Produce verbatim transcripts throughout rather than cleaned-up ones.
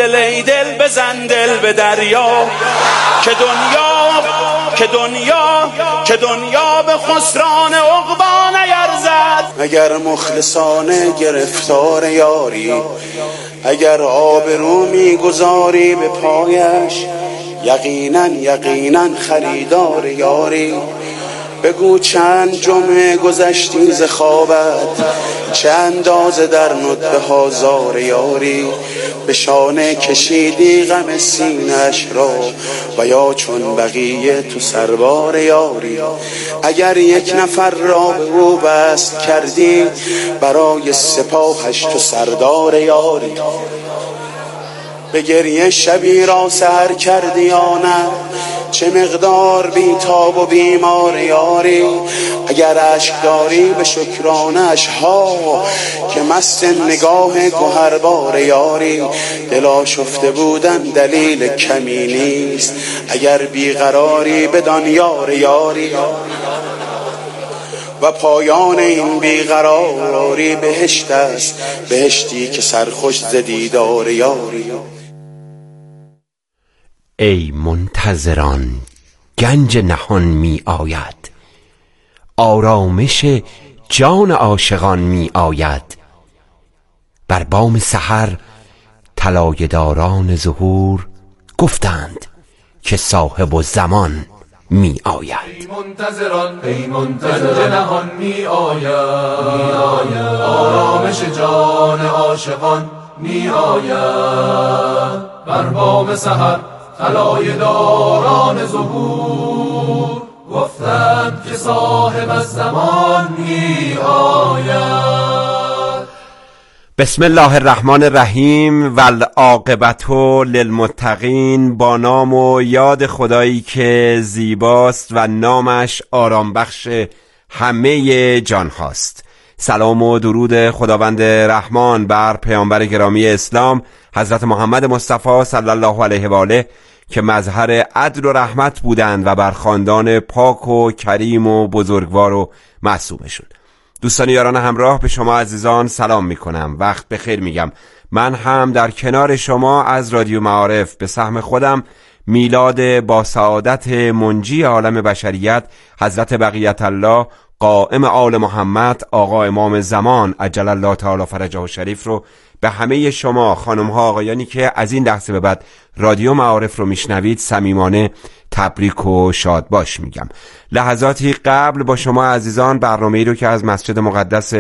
دل ای دل بزن دل به دریا، که دنیا که دنیا که دنیا به خسران عقبا نیرزد. اگر مخلصانه گرفتار یاری، اگر آبرو میگذاری به پایش، یقینا یقینا خریدار یاری. بگو چند جمعه گذشتی ز خوابت، چه اندازه در ندبه هازار یاری. به شانه کشیدی غم سینش را و یا چون بقیه تو سربار یاری. اگر یک نفر را به او بست کردی، برای سپاهش تو سردار یاری. به گریه شبی را سحر کردی یا نه، چه مقدار بیتاب و بیمار یاری. اگر اشک داری به شکرانش ها، که مست نگاه گوهربار یاری. دل آشفته بودن دلیل کمی نیست، اگر بیقراری بدان یار یاری. و پایان این بیقراری بهشت است، بهشتی که سرخوش ز دیدار یاری. ای منتظران گنج نهان می آید، آرامش جان عاشقان می آید. بر بام سحر طلایه داران ظهور، گفتند که صاحب الزمان می آید. ای منتظران ای منتظران نهان می آید، آرامش جان عاشقان می آید. بر بام سحر طلایه داران ظهور، گفتند که صاحب الزمان می آید. بسم الله الرحمن الرحیم. والعاقبت للمتقین. با نام و یاد خدایی که زیباست و نامش آرام بخش همه جان هاست. سلام و درود خداوند رحمان بر پیامبر گرامی اسلام حضرت محمد مصطفی صلی الله علیه و آله که مظهر عدل و رحمت بودند و بر خاندان پاک و کریم و بزرگوار و معصومشون. دوستان یاران همراه به شما عزیزان سلام میکنم، وقت بخیر میگم. من هم در کنار شما از رادیو معارف به سهم خودم میلاد با سعادت منجی عالم بشریت حضرت بقیت الله قائم آل محمد آقا امام زمان عجل الله تعالی فرجه شریف رو به همه شما خانم ها آقایانی که از این لحظه به بعد رادیو معارف رو میشنوید صمیمانه تبریک و شاد باش میگم. لحظاتی قبل با شما عزیزان برنامه‌ای رو که از مسجد مقدس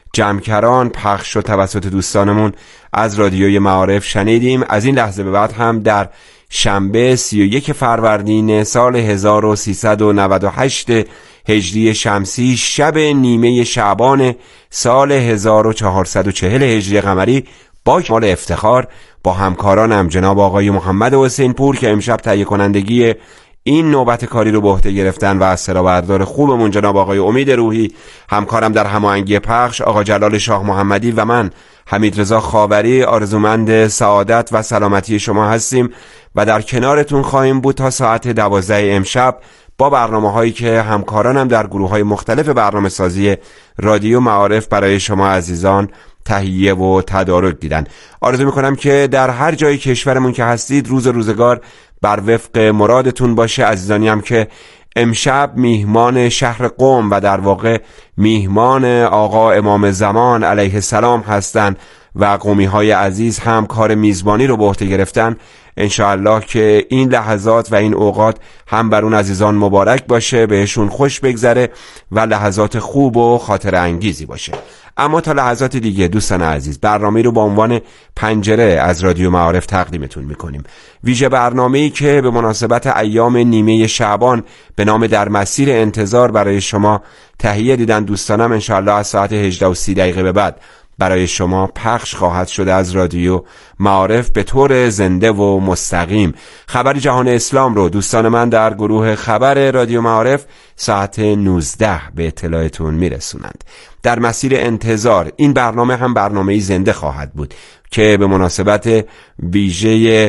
جمکران پخش شد توسط دوستانمون از رادیوی معارف شنیدیم. از این لحظه به بعد هم در شنبه سی و یک فروردین سال هزار و سیصد و نود و هشت هجری شمسی، شب نیمه شعبان سال هزار و چهارصد و چهل هجری قمری، با کمال افتخار با همکارانم جناب آقای محمد حسین پور که امشب تهیه کنندگی این نوبت کاری رو به عهده گرفتن و از سرآوردار خوبمون جناب آقای امید روحی، همکارم در هماهنگی پخش آقا جلال شاه محمدی و من حمید رضا خاوری آرزومند سعادت و سلامتی شما هستیم و در کنارتون خواهیم بود تا ساعت دوازده امشب با برنامه هایی که همکارانم در گروه های مختلف برنامه سازی رادیو معارف برای شما عزیزان تهیه و تدارک دیدن. آرزو میکنم که در هر جای کشورمون که هستید روز روزگار بر وفق مرادتون باشه. عزیزانی هم که امشب میهمان شهر قم و در واقع میهمان آقا امام زمان علیه السلام هستن و قومی های عزیز هم کار میزبانی رو به عهده گرفتن، انشاءالله که این لحظات و این اوقات هم بر اون عزیزان مبارک باشه، بهشون خوش بگذره و لحظات خوب و خاطر انگیزی باشه. اما تا لحظات دیگه دوستان عزیز برنامه رو با عنوان پنجره از رادیو معارف تقدیمتون میکنیم. ویژه برنامه‌ای که به مناسبت ایام نیمه شعبان به نام در مسیر انتظار برای شما تهیه دیدن دوستانم، انشاءالله از ساعت هجده و سی دقیقه به بعد برای شما پخش خواهد شد از رادیو معارف به طور زنده و مستقیم. خبر جهان اسلام رو دوستان من در گروه خبر رادیو معارف ساعت نوزده به اطلاعتون میرسونند. در مسیر انتظار این برنامه هم برنامه‌ای زنده خواهد بود که به مناسبت ویژه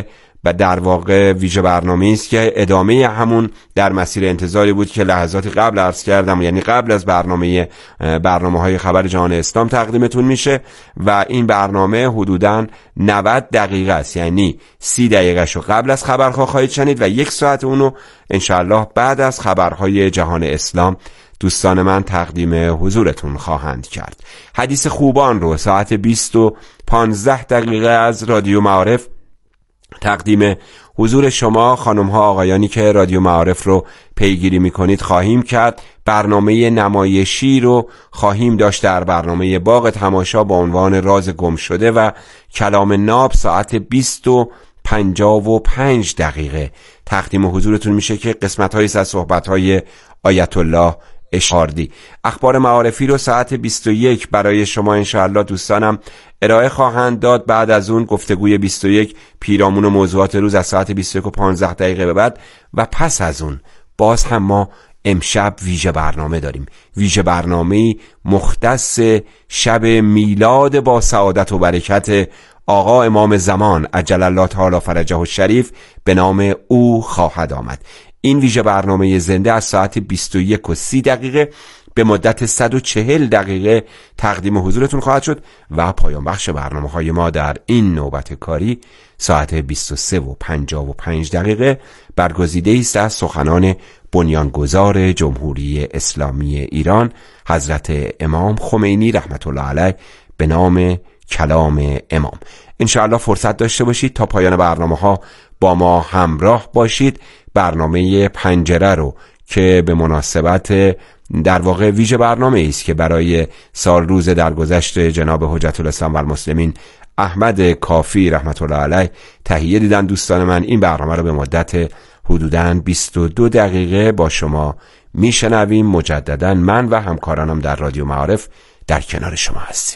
و در واقع ویژه برنامه‌ای است که ادامه همون در مسیر انتظاری بود که لحظاتی قبل عرض کردم، یعنی قبل از برنامه برنامه‌های خبر جهان اسلام تقدیمتون میشه و این برنامه حدوداً نود دقیقه است، یعنی سی دقیقه‌شو قبل از خبرها خواهید شنید و یک ساعت اونو انشاءالله بعد از خبرهای جهان اسلام دوستان من تقدیم حضورتون خواهند کرد. حدیث خوبان رو ساعت بیست و پانزده دقیقه از رادیو معارف تقدیم حضور شما خانم ها آقایانی که رادیو معارف رو پیگیری میکنید خواهیم کرد. برنامه نمایشی رو خواهیم داشت در برنامه باغ تماشا با عنوان راز گم شده و کلام ناب ساعت بیست و پنجاه و پنج دقیقه تقدیم حضورتون میشه که قسمت های از صحبت های آیت الله اشاردی. اخبار معارفی رو ساعت بیست و یک برای شما انشاءالله دوستانم ارائه خواهند داد. بعد از اون گفتگوی بیست و یک پیرامون و موضوعات روز از ساعت بیست و یک و پانزده دقیقه به بعد و پس از اون باز هم ما امشب ویژه برنامه داریم. ویژه برنامه‌ای مختص شب میلاد با سعادت و برکت آقا امام زمان عجل الله تعالی فرجه الشریف به نام او خواهد آمد. این ویژه برنامه زنده از ساعت بیست و یک و سی دقیقه به مدت صد و چهل دقیقه تقدیم حضورتون خواهد شد و پایان بخش برنامه های ما در این نوبت کاری ساعت بیست و سه و پنجاه و پنج دقیقه برگزیده است از سخنان بنیانگذار جمهوری اسلامی ایران حضرت امام خمینی رحمت الله علیه به نام کلام امام. انشاءالله فرصت داشته باشید تا پایان برنامه ها با ما همراه باشید. برنامه پنجره رو که به مناسبت در واقع ویژه برنامه است که برای سال روز درگذشت جناب حجت الاسلام و المسلمین احمد کافی رحمت الله علیه تهیه دیدن دوستان من، این برنامه رو به مدت حدوداً بیست و دو دقیقه با شما میشنویم. مجددا من و همکارانم در رادیو معارف در کنار شما هستیم.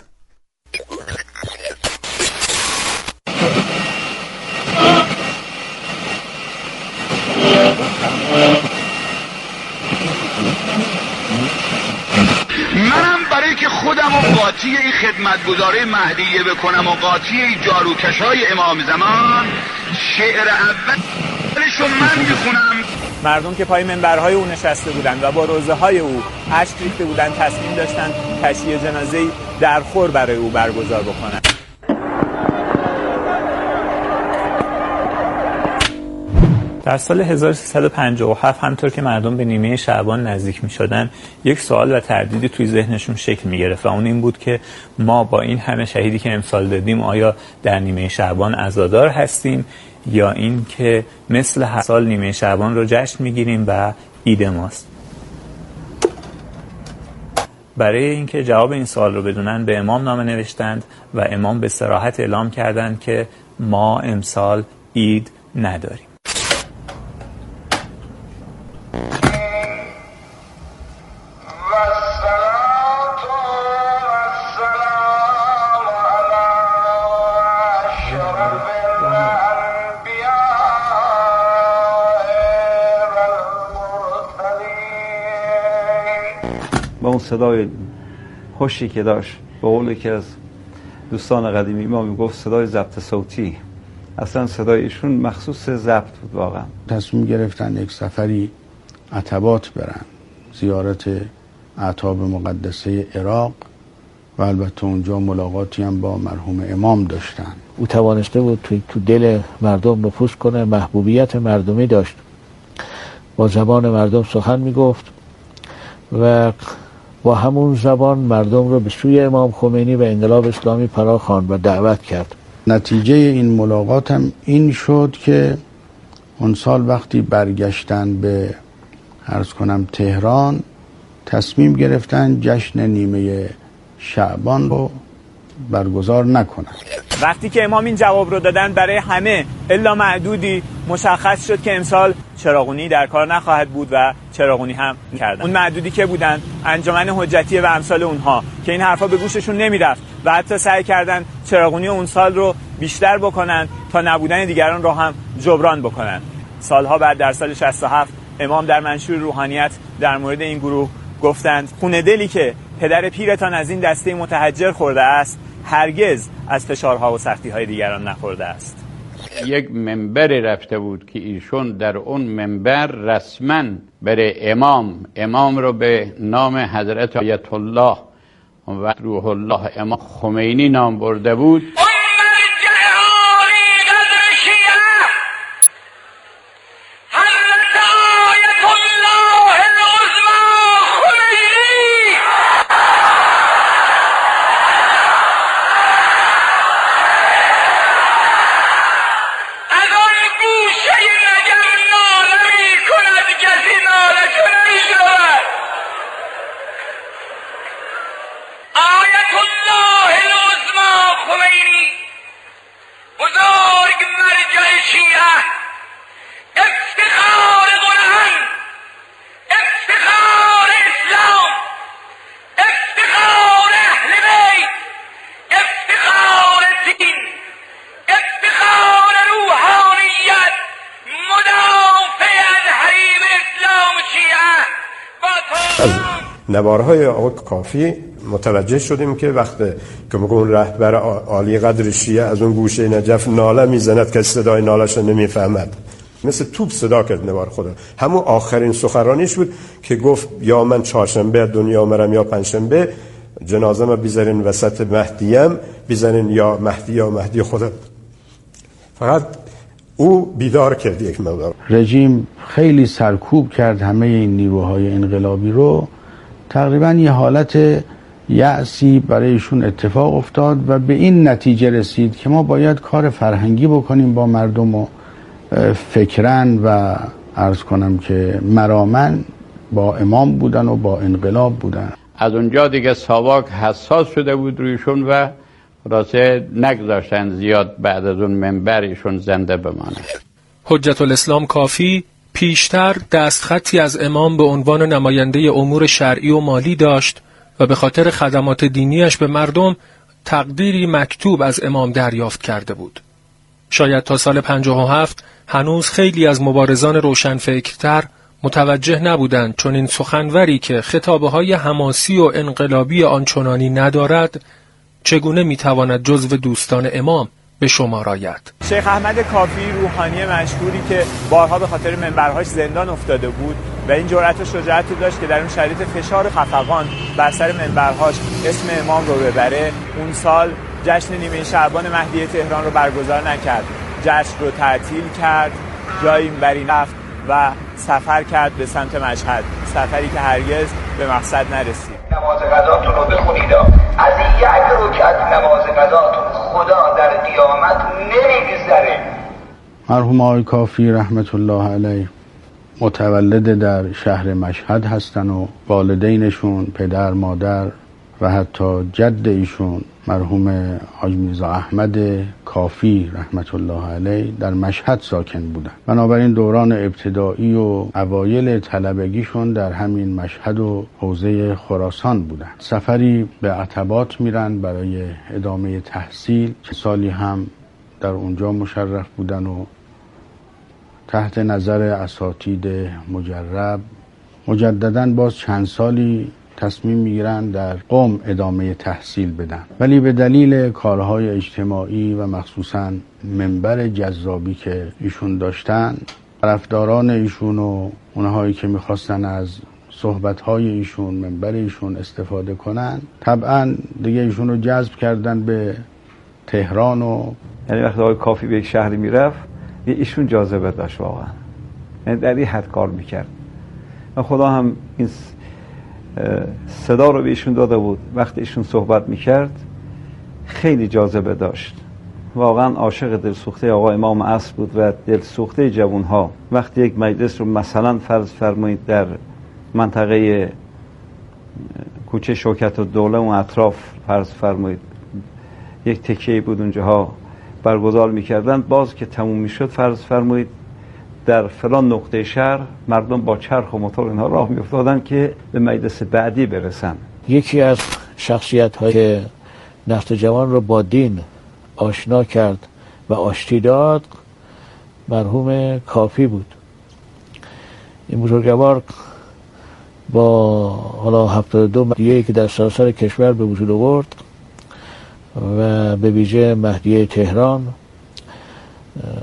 منم برای که خودم و قاطی این خدمتگزاره مهدیه بکنم و قاطی این جاروکشای امام زمان شعر اولشو من میخونم. مردم که پای منبرهای او نشسته بودند و با روزه های او اشک ریخته بودند تصمیم داشتند تشییع جنازه‌ای در خور برای او برگزار بکنند. در سال هزار و سیصد و پنجاه و هفت همطور که مردم به نیمه شعبان نزدیک می شدن یک سوال و تردیدی توی ذهنشون شکل می گرفت و اون این بود که ما با این همه شهیدی که امسال دادیم آیا در نیمه شعبان عزادار هستیم یا این که مثل هر سال نیمه شعبان رو جشن می گیریم و عید ماست. برای اینکه جواب این سوال رو بدونن به امام نامه نوشتند و امام به صراحت اعلام کردند که ما امسال عید نداریم. با اون صدای خوشی که داشت، به قول که از دوستان قدیمی ما میگفت صدای ضبط صوتی، اصلا صدای ایشون مخصوص ضبط بود. واقعا تصمیم گرفتن یک سفری عتبات برن، زیارت اعتاب مقدسه عراق و البته اونجا ملاقاتی هم با مرحوم امام داشتن. او توانسته بود تو, تو دل مردم نفوذ کنه، محبوبیت مردمی داشت، با زبان مردم سخن میگفت و با همون زبان مردم رو به سوی امام خمینی و انقلاب اسلامی فرا خواند و دعوت کرد. نتیجه این ملاقات هم این شد که اون سال وقتی برگشتن به عرض کنم تهران تصمیم گرفتن جشن نیمه شعبان رو برگزار نکنن. وقتی که امام این جواب رو دادن برای همه الا معدودی مشخص شد که امسال چراغونی در کار نخواهد بود و چراغونی هم کردن. اون معدودی که بودن انجمن حجتیه و امثال اونها که این حرفا به گوششون نمیرفت و حتی سعی کردن چراغونی اون سال رو بیشتر بکنن تا نبودن دیگران رو هم جبران بکنن. سالها بعد در سال شصت و هفت امام در منشور روحانیت در مورد این گروه گفتند خون دلی که پدر پیرتان از این دسته متحجر خورده است هرگز از فشارها و سختی‌های دیگران نخورده است. یک منبری رفته بود که ایشون در اون منبر رسما برای امام امام رو به نام حضرت آیت الله و روح الله امام خمینی نام برده بود. نوارهای آقای کافی متوجه شدیم که وقتی که اون رهبر عالی قدر شیعه از اون گوشه نجف ناله میزند که صدای نالش نمیفهمد، مثل توپ صدا کرد نوار خدا. همون آخرین سخنرانیش بود که گفت یا من چهارشنبه دنیا مرم یا پنجشنبه جنازه ما بیزارین وسط مهدیم، بیزارین یا مهدی یا مهدی خدا. فقط او بیدار کرد یک مقدار. رژیم خیلی سرکوب کرد همه این نیروهای انقلابی رو. تقریبا یه حالت یأسی برایشون اتفاق افتاد و به این نتیجه رسید که ما باید کار فرهنگی بکنیم با مردم و فکرن و عرض کنم که مرامن با امام بودن و با انقلاب بودن. از اونجا دیگه ساواک حساس شده بود رویشون و راسته نگذاشتن زیاد بعد از اون منبرشون زنده بمانه. حجت الاسلام کافی پیشتر دستخطی از امام به عنوان نماینده امور شرعی و مالی داشت و به خاطر خدمات دینیش به مردم تقدیری مکتوب از امام دریافت کرده بود. شاید تا سال پنجاه و هفت هنوز خیلی از مبارزان روشنفکرتر متوجه نبودند چون این سخنوری که خطابه‌های حماسی و انقلابی آنچنانی ندارد چگونه میتواند جزو دوستان امام به شمار آید. شیخ احمد کافی روحانی مشهوری که بارها به خاطر منبرهاش زندان افتاده بود و این جرأت و شجاعت داشت که در اون شرایط فشار خفقان بر سر منبرهاش اسم امام رو ببره، اون سال جشن نیمه شعبان مهدی تهران رو برگزار نکرد، جشن رو تعطیل کرد، جایی بری رفت و سفر کرد به سمت مشهد، سفری که هرگز به مقصد نرسید. نماز قضاتون رو بخونید، از یک رکعت نماز قضاتون خدا در قیامت نمیگذره. مرحوم آقای کافی رحمت الله علیه متولد در شهر مشهد هستن و والدینشون پدر مادر و حتی جد ایشون مرحوم حاج میرزا احمد کافی رحمت الله علیه در مشهد ساکن بودن. بنابراین دوران ابتدایی و اوایل طلبگیشون در همین مشهد و حوزه خراسان بودن. سفری به عتبات میرن برای ادامه تحصیل، سالی هم در اونجا مشرف بودن و تحت نظر اساتید مجرب مجدداً باز چند سالی تصمیم میگیرن در قم ادامه تحصیل بدن، ولی به دلیل کارهای اجتماعی و مخصوصاً منبر جذابی که ایشون داشتن، طرفداران ایشون و اونهایی که میخواستن از صحبتهای ایشون منبر ایشون استفاده کنن طبعاً دیگه ایشون رو جذب کردن به تهران. و یعنی وقتی آقای کافی به یک شهری میرفت ایشون جاذبه داشت واقعا، یعنی در این حد کار میکرد و خدا هم این صدا رو به ایشون داده بود. وقتی ایشون صحبت میکرد خیلی جاذبه داشت، واقعا عاشق دلسوخته آقا امام عصر بود و دلسوخته جوانها. وقتی یک مجلس رو مثلا فرض فرمایید در منطقه کوچه شوکت الدوله و اطراف فرض فرمایید یک تکیه بود اونجاها برگزار میکردن، باز که تموم میشد فرض فرمایید در فلان نقطه شهر مردم با چرخ و موتور اینها راه میافتادن که به مجلس بعدی برسن. یکی از شخصیت های که نسل جوان رو با دین آشنا کرد و آشتی داد مرحوم کافی بود. این بزرگوار با حالا هفتاد و دو مهدیه‌ای که در سراسر کشور به وجود آورد و به ویژه مهدیه تهران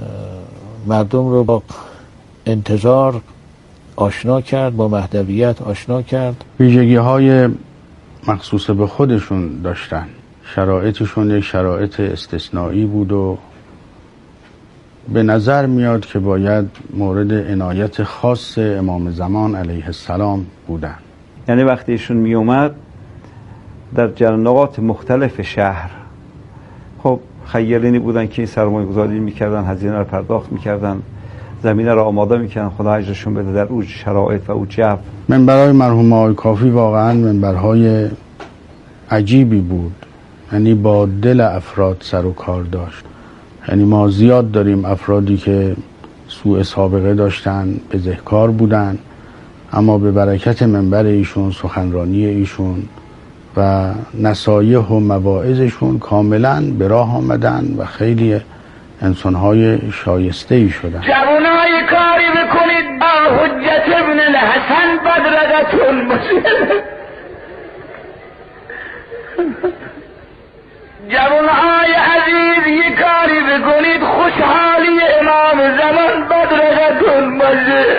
مردم رو با انتظار آشنا کرد، با مهدویت آشنا کرد. ویژگی های مخصوص به خودشون داشتن. شرایطشون یک شرایط استثنایی بود و به نظر میاد که باید مورد عنایت خاص امام زمان علیه السلام بودن. یعنی وقتی ایشون می اومد در جنات مختلف شهر، خب خیالینی بودن که این سرمایه گذاری میکردن، هزینه رو پرداخت میکردن، زمینه رو آماده میکردن، خدا اجرشون بده در اون شرایط و اون جو. منبرهای مرحوم آقای کافی واقعا منبرهای عجیبی بود، یعنی با دل افراد سر و کار داشت. یعنی ما زیاد داریم افرادی که سوء سابقه داشتن، بزهکار بودن، اما به برکت منبر ایشون، سخنرانی ایشون و نصایح و مواعظشون کاملا به راه آمدن و خیلی انسانهای شایسته ای شدن. جوانای کاری بکنید با حجت ابن الحسن بدرقتون مسلم. جوانای عزیز یک کاری بکنید خوشحالی امام زمان بدرقتون مسلم.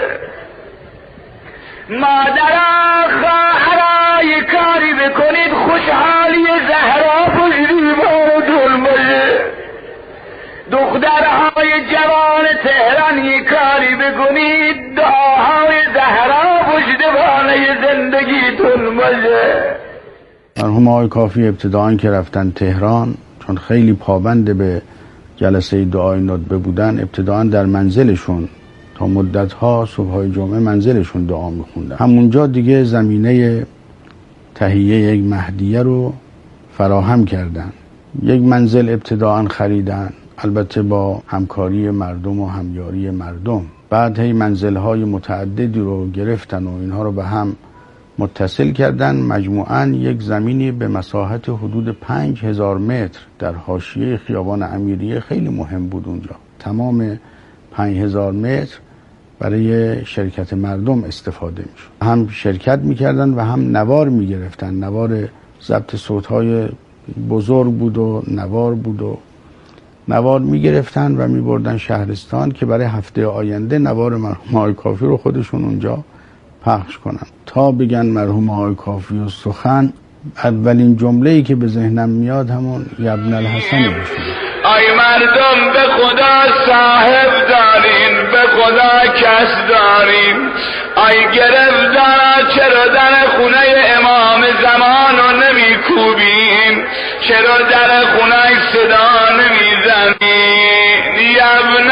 مادرها خواهرای کاری بکنید خوشحالی زهرا پشتیبانتون مسلم. دخترهای جوان تهران یک کاری بکنید دعاهای زهرا پشتیبان زندگیتون مسلم. مرحوم آقای کافی ابتداعاً که رفتن تهران، چون خیلی پابند به جلسه دعای ندبه بودن، ابتداعاً در منزلشون تا مدتها صبحهای جمعه منزلشون دعا میخوندن. همونجا دیگه زمینه تهیه یک مهدیه رو فراهم کردن. یک منزل ابتداعاً خریدن، البته با همکاری مردم و همیاری مردم. بعد هی منزلهای متعددی رو گرفتن و اینها رو به هم متصل کردن. مجموعاً یک زمینی به مساحت حدود پنج هزار متر در حاشیه خیابان امیریه خیلی مهم بود اونجا. تمام پنج هزار متر برای شرکت مردم استفاده میشد. هم شرکت میکردن و هم نوار میگرفتن. نوار ضبط صوتهای بزرگ بود و نوار بود و نوار میگرفتن و میبردن شهرستان که برای هفته آینده نوار مرحوم آقای کافی رو خودشون اونجا پخش کنن. تا بگن مرحوم آقای کافی و سخن، اولین جمله‌ای که به ذهنم میاد همون ابن الحسن بشون. ای مردم به خدا صاحب دارین، به خدا کس دارین. ای گرفتارا چرا در خونه امام زمان رو نمی کوبین؟ چرا در خونه صدا نمی زنین؟ ابن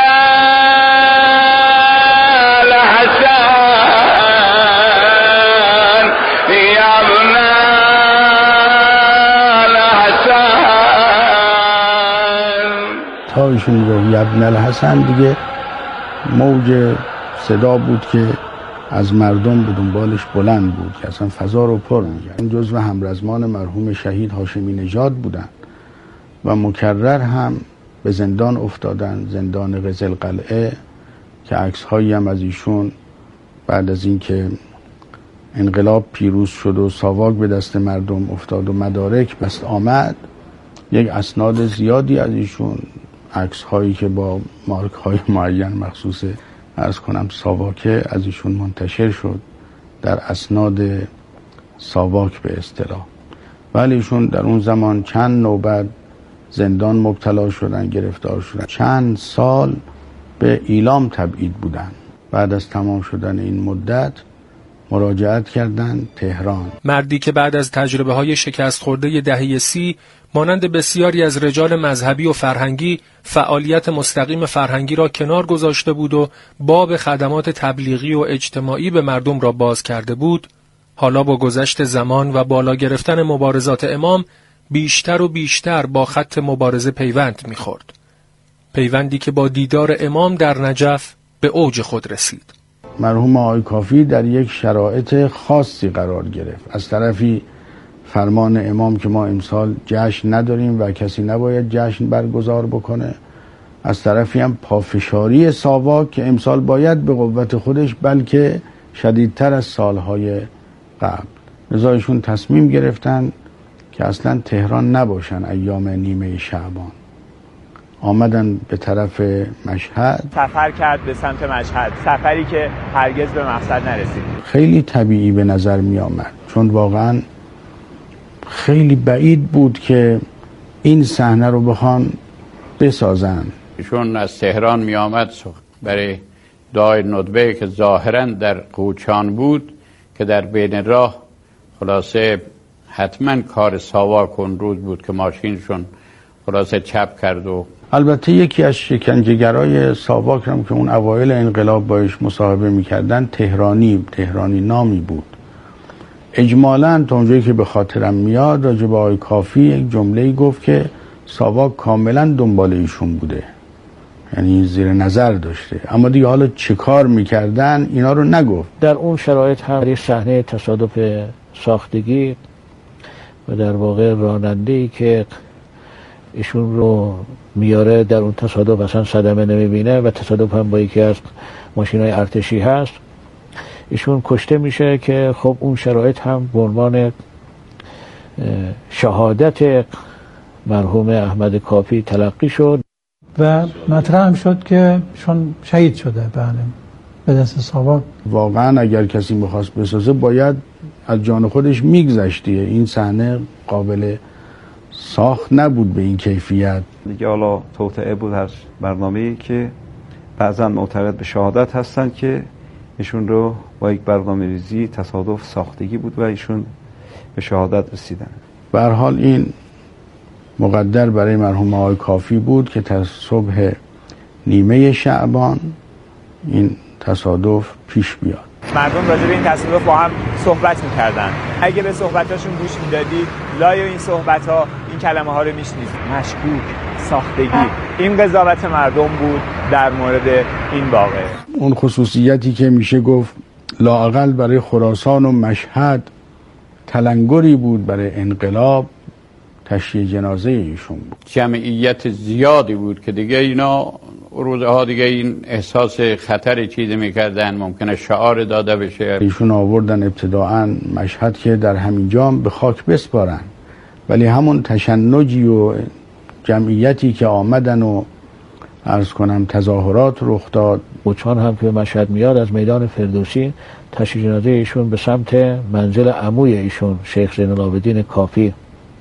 الحسن، ابن تا ایشون گفت ابن الحسن دیگه موج صدا بود که از مردم به دنبالش بلند بود که اصلا فضا رو پر می‌کرد. این جزو همرزمان مرحوم شهید هاشمی نژاد بودن و مکرر هم به زندان افتادن، زندان قزل قلعه، که عکس‌هایی هم از ایشون بعد از اینکه انقلاب پیروز شد و ساواک به دست مردم افتاد و مدارک بست آمد، یک اسناد زیادی از ایشون، عکس هایی که با مارک های معین مخصوص عرض کنم ساواکه از ایشون منتشر شد در اسناد ساواک به اصطلاح. ولی ایشون در اون زمان چند نوبت زندان مبتلا شدن، گرفتار شدن، چند سال به ایلام تبعید بودن. بعد از تمام شدن این مدت مراجعت کردن تهران. مردی که بعد از تجربه های شکست خورده دهه سی مانند بسیاری از رجال مذهبی و فرهنگی فعالیت مستقیم فرهنگی را کنار گذاشته بود و باب خدمات تبلیغی و اجتماعی به مردم را باز کرده بود، حالا با گذشت زمان و بالا گرفتن مبارزات امام بیشتر و بیشتر با خط مبارزه پیوند می‌خورد. پیوندی که با دیدار امام در نجف به اوج خود رسید. مرحوم آقای کافی در یک شرایط خاصی قرار گرفت. از طرفی فرمان امام که ما امسال جشن نداریم و کسی نباید جشن برگزار بکنه، از طرفی هم پافشاری ساواک که امسال باید به قوت خودش بلکه شدیدتر از سالهای قبل. لذا ایشون تصمیم گرفتن که اصلا تهران نباشن ایام نیمه شعبان. آمدن به طرف مشهد. سفر کرد به سمت مشهد، سفری که هرگز به مقصد نرسید. خیلی طبیعی به نظر می آمد، چون واقعا خیلی بعید بود که این صحنه رو بخوان بسازن. چون از تهران می آمد برای دعای ندبه که ظاهرا در قوچان بود که در بین راه خلاصه حتما کار ساواک اون روز بود که ماشینشون خلاصه چپ کرد. و البته یکی از شکنجهگرای ساواک هم که اون اوایل انقلاب باش مصاحبه میکردن تهرانی تهرانی نامی بود. اجمالاً تا اونجایی که به خاطرم میاد راجع به آقای کافی یک جمله‌ای گفت که ساواک کاملا دنبال ایشون بوده، یعنی زیر نظر داشته، اما دیگه حالا چه کار میکردن اینا رو نگفت. در اون شرایط هم یک صحنه تصادف ساختگی و در واقع راننده‌ای که ایشون رو میاره در اون تصادف اصلا صدمه نمیبینه و تصادف هم با یکی از ماشین‌های ارتشی هست، ایشون کشته میشه که خب اون شرایط هم به عنوان شهادت مرحوم احمد کافی تلقی شد و مطرح هم شد که چون شهید شده بله به دست ساواک. واقعا اگر کسی میخواست بسازه باید از جان خودش میگذشتیه. این صحنه قابل ساخت نبود به این کیفیت. دیگه حالا توطئه بود هر برنامه‌ای که بعضا معتقد به شهادت هستن که ایشون رو با یک برنامه ریزی تصادف ساختگی بود و ایشون به شهادت رسیدن. به هر حال این مقدر برای مرحوم آقای کافی بود که تا صبح نیمه شعبان این تصادف پیش بیاد. مردم راجع به این تصادف با هم صحبت می‌کردن. اگه به صحبتاشون گوش میدادی لای این صحبت‌ها این کلمه ها رو میشنید: مشکوک، ساختگی. این قضاوت مردم بود در مورد این واقعه. اون خصوصیتی که میشه گفت لااقل برای خراسان و مشهد تلنگری بود برای انقلاب، تشییع جنازه ایشون بود. جمعیت زیادی بود که دیگه اینا روزها دیگه این احساس خطر چیزی میکردن، ممکنه شعار داده بشه. ایشون آوردن ابتداعاً مشهد که در همینجا به خاک بسپارن، ولی همون تشنجی و جمعیتی که آمدن و عرض کنم تظاهرات رخ داد. قوچان هم که مشهد میاد از میدان فردوسی تشییع جنازه ایشون به سمت منزل عموی ایشون شیخ زین العابدین کافی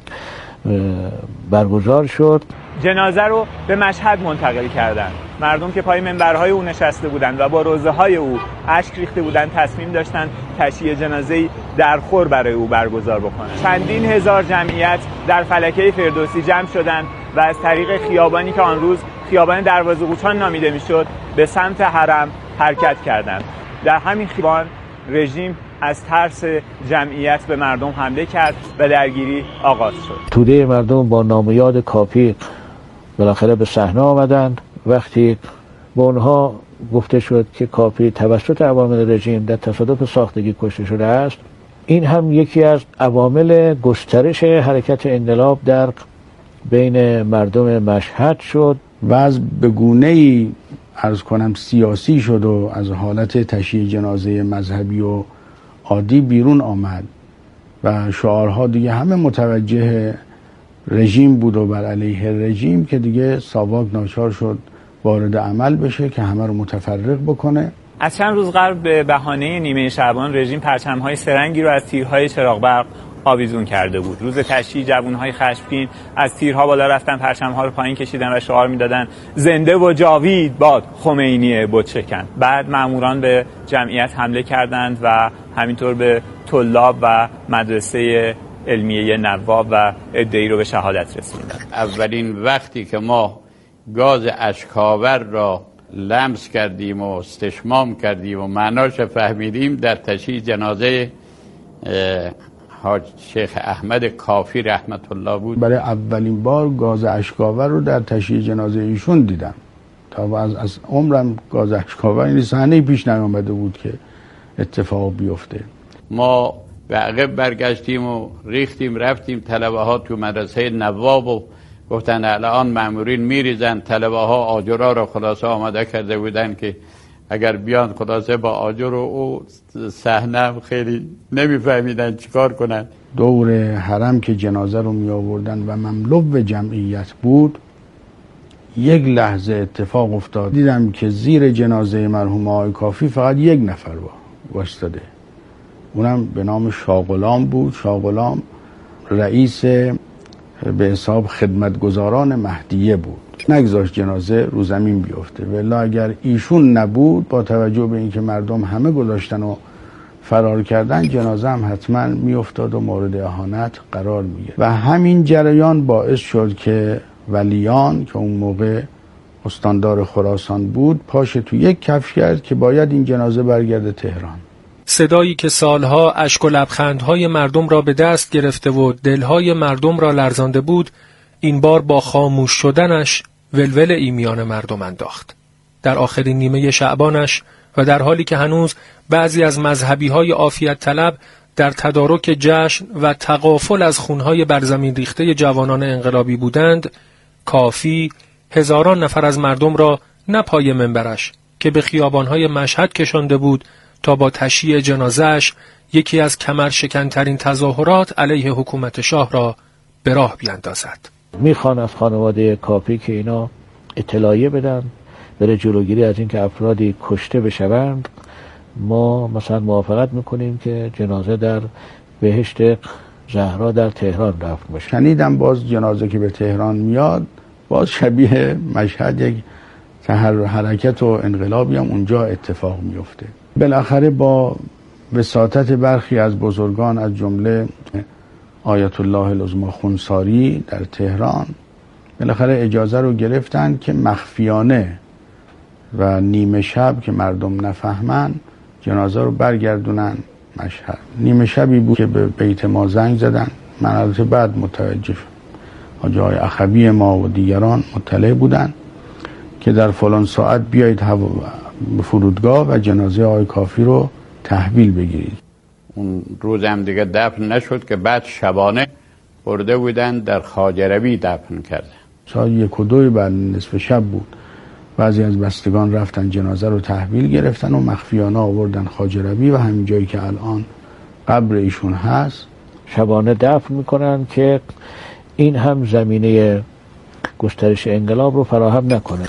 برگزار شد. جنازه رو به مشهد منتقل کردند. مردم که پای منبرهای او نشسته بودند و با روزه های او اشک ریخته بودند تصمیم داشتند تشییع جنازه‌ای درخور برای او برگزار بکنند. چندین هزار جمعیت در فلکه فردوسی جمع شدند و از طریق خیابانی که آن روز خیابان دروازه قوچان نامیده میشد به سمت حرم حرکت کردند. در همین خیابان رژیم از ترس جمعیت به مردم حمله کرد و درگیری آغاز شد. توده مردم با نام یاد کافی بالاخره به صحنه آمدند. وقتی به اونها گفته شد که کافی توسط عوامل رژیم در تصادف ساختگی کشته شده است، این هم یکی از عوامل گسترش حرکت انقلاب در بین مردم مشهد شد. وضع به گونه‌ای عرض کنم سیاسی شد و از حالت تشییع جنازه مذهبی و عادی بیرون آمد و شعارها دیگه همه متوجه رژیم بود و بر علیه رژیم که دیگه ساواک ناچار شد وارد عمل بشه که همه رو متفرق بکنه. از چند روز قبل به بهانه نیمه شعبان رژیم پرچم‌های سه‌رنگی رو از تیرهای چراغ برق آویزون کرده بود. روز تشییع جوان‌های خشمگین از تیرها بالا رفتن، پرچم‌ها رو پایین کشیدن و شعار می‌دادن زنده و جاوید باد خمینی بتشکن. بعد ماموران به جمعیت حمله کردند و همینطور به طلاب و مدرسه علمیه نواب و عده‌ای رو به شهادت رسوندند. اولین وقتی که ما گاز اشک‌آور را لمس کردیم و استشمام کردیم و معناش فهمیدیم در تشییع جنازه حاج شیخ احمد کافی رحمت الله بود. برای اولین بار گاز اشک‌آور رو در تشییع جنازه ایشون دیدم. تا از, از عمرم گاز اشک‌آور این صحنه پیش نیامده بود که اتفاق بیفته. ما به عقب برگشتیم و ریختیم رفتیم. طلبه ها تو مدرسه نواب و گفتن الان مامورین میریزن. طلبه ها آجرها رو خلاصه آماده کرده بودن که اگر بیان خلاصه با آجر و صحنه خیلی نمیفهمیدن چیکار کنن. دور حرم که جنازه رو می آوردن و مملو به جمعیت بود، یک لحظه اتفاق افتاد، دیدم که زیر جنازه مرحوم آقای کافی فقط یک نفر وایستاده، اونم به نام شاغلام بود. شاغلام رئیس به حساب خدمتگزاران مهدیه بود، نگذاشت جنازه رو زمین بیفته. ولی اگر ایشون نبود، با توجه به اینکه مردم همه گذاشتن و فرار کردن، جنازه هم حتما میافتاد و مورد اهانت قرار میگرفت. و همین جریان باعث شد که ولیان که اون موقع استاندار خراسان بود، پاش تو یک کفش کرد که باید این جنازه برگرده تهران. صدایی که سالها اشک و لبخندهای مردم را به دست گرفته و دلهای مردم را لرزانده بود، این بار با خاموش شدنش ولول ایمیان مردم انداخت. در آخرین نیمه شعبانش و در حالی که هنوز بعضی از مذهبی‌های عافیت طلب در تدارک جشن و تغافل از خونهای برزمین ریخته جوانان انقلابی بودند، کافی هزاران نفر از مردم را نه پای منبرش که به خیابانهای مشهد کشانده بود تا با تشییع جنازه‌اش یکی از کمرشکن‌ترین تظاهرات علیه حکومت شاه را به راه بیاندازد. میخوان از خانواده کافی که اینا اطلاعیه بدن برای جلوگیری از اینکه افرادی کشته بشوند. ما مثلا موافقت میکنیم که جنازه در بهشت زهرا در تهران رفت بشه. شنیدم باز جنازه که به تهران میاد، باز شبیه مشهد یک تحرک حرکت و انقلابی هم اونجا اتفاق میفته. بالاخره با وساطت برخی از بزرگان از جمله آیت الله العظمی خونساری در تهران، بالاخره اجازه رو گرفتن که مخفیانه و نیمه شب که مردم نفهمن جنازه رو برگردونن مشهد. نیمه شبی بود که به بیت ما زنگ زدن، من البته بعد متوجه شدم، حاجی های اخوی ما و دیگران مطلع بودن که در فلان ساعت بیایید به فرودگاه و جنازه آقای کافی رو تحویل بگیرید. اون روز هم دیگه دفن نشد که بعد شبانه برده بودن در خواجروی دفن کرده. ساعت یک و دوی بعد نصف شب بود. بعضی از بستگان رفتن جنازه رو تحویل گرفتن و مخفیانه آوردن خواجروی و همین جایی که الان قبر ایشون هست شبانه دفن میکنن که این هم زمینه گسترش انقلاب رو فراهم نکنه.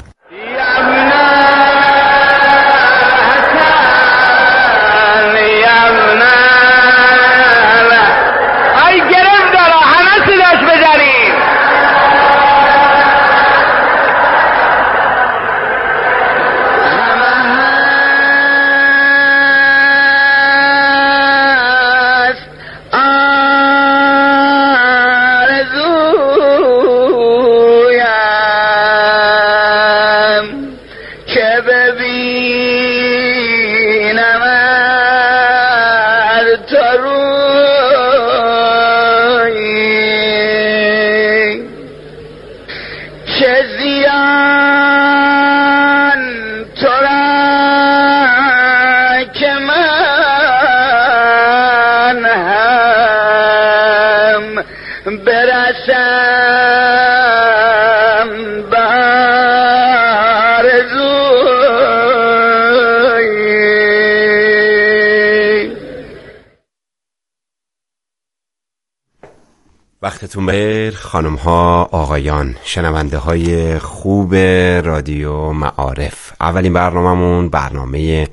وقتتون بخیر خانم ها آقایان، شنونده های خوب رادیو معارف. اولین برنامه‌مون برنامه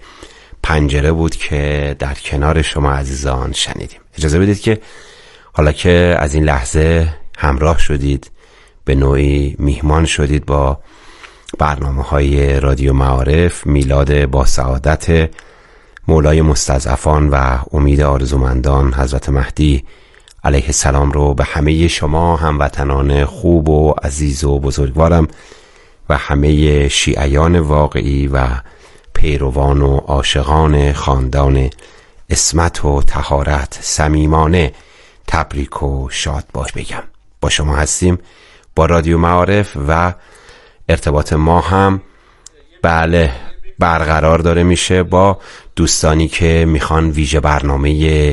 پنجره بود که در کنار شما عزیزان شنیدیم. اجازه بدید که حالا که از این لحظه همراه شدید، به نوعی میهمان شدید با برنامه های رادیو معارف، میلاد با سعادت، مولای مستضعفان و امید آرزومندان حضرت مهدی علیه السلام رو به همه شما هموطنان خوب و عزیز و بزرگوارم و همه شیعیان واقعی و پیروان و عاشقان خاندان عصمت و طهارت صمیمانه تبریک و شاد باش بگم. با شما هستیم با رادیو معارف و ارتباط ما هم بله برقرار داره میشه با دوستانی که میخوان ویژه برنامه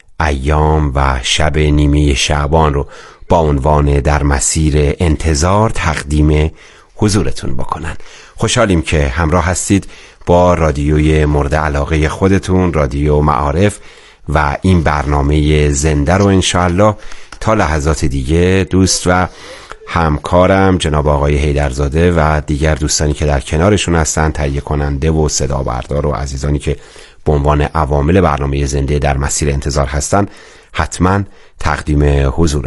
ایام و شب نیمه شعبان رو با عنوان در مسیر انتظار تقدیم حضورتون بکنن. خوشحالیم که همراه هستید با رادیوی مورد علاقه خودتون، رادیو معارف، و این برنامه زنده رو انشاءالله تا لحظات دیگه دوست و همکارم جناب آقای حیدرزاده و دیگر دوستانی که در کنارشون هستن، تهیه کننده و صدا بردار و عزیزانی که به عنوان عوامل برنامه زنده در مسیر انتظار هستن، حتما تقدیم حضور